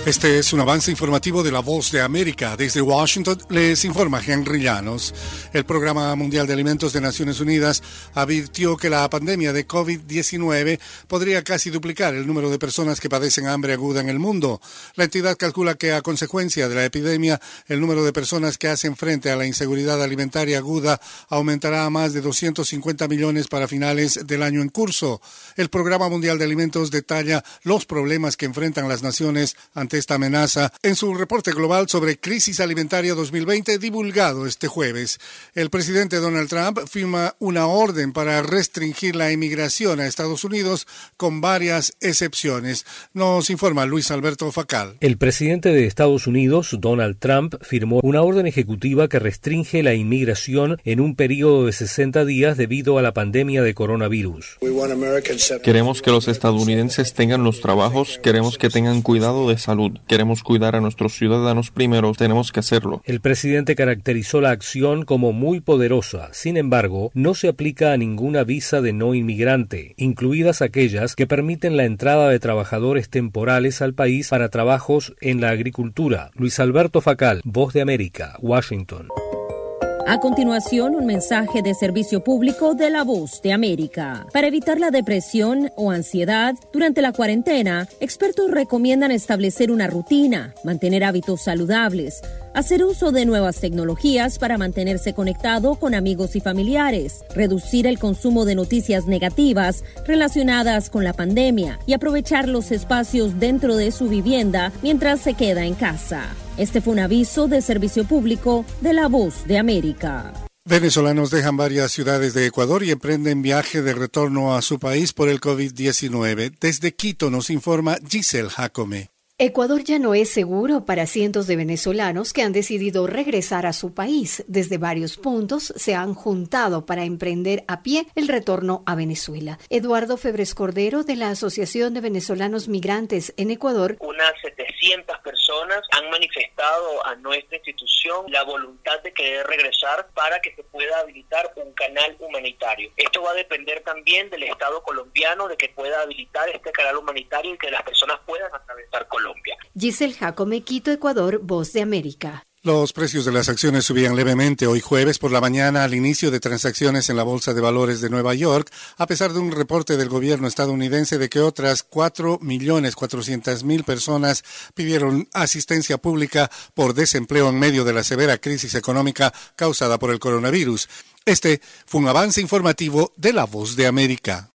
Este es un avance informativo de La Voz de América. Desde Washington les informa Henry Llanos. El Programa Mundial de Alimentos de Naciones Unidas advirtió que la pandemia de COVID-19 podría casi duplicar el número de personas que padecen hambre aguda en el mundo. La entidad calcula que a consecuencia de la epidemia, el número de personas que hacen frente a la inseguridad alimentaria aguda aumentará a más de 250 millones para finales del año en curso. El Programa Mundial de Alimentos detalla los problemas que enfrentan las naciones ante esta amenaza en su reporte global sobre crisis alimentaria 2020 divulgado este jueves. El presidente Donald Trump firma una orden para restringir la inmigración a Estados Unidos con varias excepciones. Nos informa Luis Alberto Facal. El presidente de Estados Unidos, Donald Trump, firmó una orden ejecutiva que restringe la inmigración en un periodo de 60 días debido a la pandemia de coronavirus. Queremos que los estadounidenses tengan los trabajos, queremos que tengan cuidado de salud. Queremos cuidar a nuestros ciudadanos primero, tenemos que hacerlo. El presidente caracterizó la acción como muy poderosa. Sin embargo, no se aplica a ninguna visa de no inmigrante, incluidas aquellas que permiten la entrada de trabajadores temporales al país para trabajos en la agricultura. Luis Alberto Facal, Voz de América, Washington. A continuación, un mensaje de servicio público de La Voz de América. Para evitar la depresión o ansiedad durante la cuarentena, expertos recomiendan establecer una rutina, mantener hábitos saludables, hacer uso de nuevas tecnologías para mantenerse conectado con amigos y familiares, reducir el consumo de noticias negativas relacionadas con la pandemia y aprovechar los espacios dentro de su vivienda mientras se queda en casa. Este fue un aviso de servicio público de La Voz de América. Venezolanos dejan varias ciudades de Ecuador y emprenden viaje de retorno a su país por el COVID-19. Desde Quito nos informa Giselle Jacome. Ecuador ya no es seguro para cientos de venezolanos que han decidido regresar a su país. Desde varios puntos se han juntado para emprender a pie el retorno a Venezuela. Eduardo Febres Cordero, de la Asociación de Venezolanos Migrantes en Ecuador. Unas 700 personas han manifestado a nuestra institución la voluntad de querer regresar para que se pueda habilitar un canal humanitario. Esto va a depender también del Estado colombiano de que pueda habilitar este canal humanitario y que las personas puedan atravesar Colombia. Giselle Jacome, Quito, Ecuador, Voz de América. Los precios de las acciones subían levemente hoy jueves por la mañana al inicio de transacciones en la Bolsa de Valores de Nueva York, a pesar de un reporte del gobierno estadounidense de que otras 4.400.000 personas pidieron asistencia pública por desempleo en medio de la severa crisis económica causada por el coronavirus. Este fue un avance informativo de La Voz de América.